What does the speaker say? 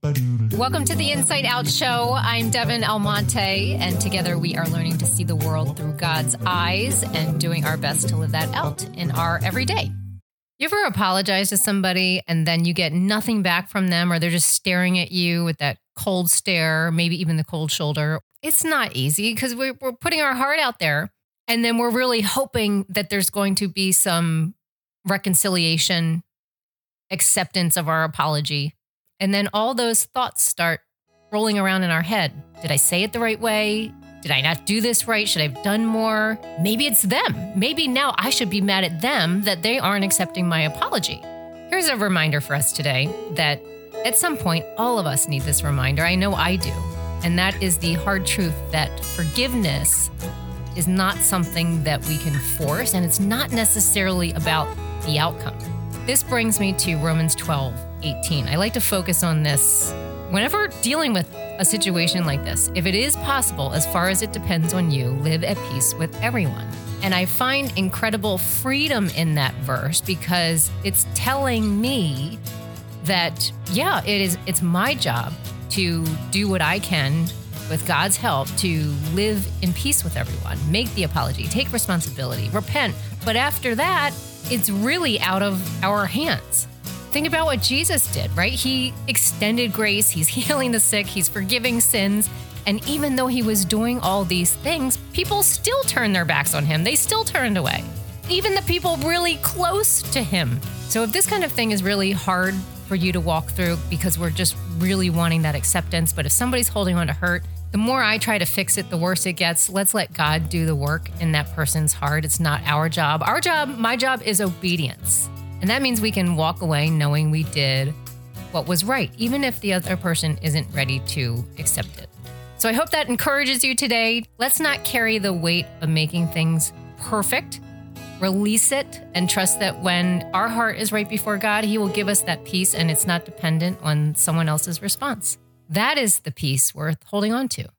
Welcome to the Inside Out Show. I'm Devin Almonte, and together we are learning to see the world through God's eyes and doing our best to live that out in our everyday. You ever apologize to somebody and then you get nothing back from them, or they're just staring at you with that cold stare, maybe even the cold shoulder? It's not easy because we're putting our heart out there, and then we're really hoping that there's going to be some reconciliation, acceptance of our apology. And then all those thoughts start rolling around in our head. Did I say it the right way? Did I not do this right? Should I have done more? Maybe it's them. Maybe now I should be mad at them that they aren't accepting my apology. Here's a reminder for us today that at some point, all of us need this reminder. I know I do. And that is the hard truth that forgiveness is not something that we can force, and it's not necessarily about the outcome. This brings me to Romans 12:18. I like to focus on this whenever dealing with a situation like this. If it is possible, as far as it depends on you, live at peace with everyone. And I find incredible freedom in that verse because it's telling me that, yeah, it's my job to do what I can with God's help to live in peace with everyone, make the apology, take responsibility, repent. But after that, it's really out of our hands. Think about what Jesus did, right? He extended grace. He's healing the sick. He's forgiving sins. And even though he was doing all these things, people still turned their backs on him. They still turned away. Even the people really close to him. So if this kind of thing is really hard for you to walk through because we're just really wanting that acceptance, but if somebody's holding on to hurt, the more I try to fix it, the worse it gets. Let's let God do the work in that person's heart. It's not our job. Our job, my job, is obedience. And that means we can walk away knowing we did what was right, even if the other person isn't ready to accept it. So I hope that encourages you today. Let's not carry the weight of making things perfect. Release it and trust that when our heart is right before God, He will give us that peace, and it's not dependent on someone else's response. That is the peace worth holding on to.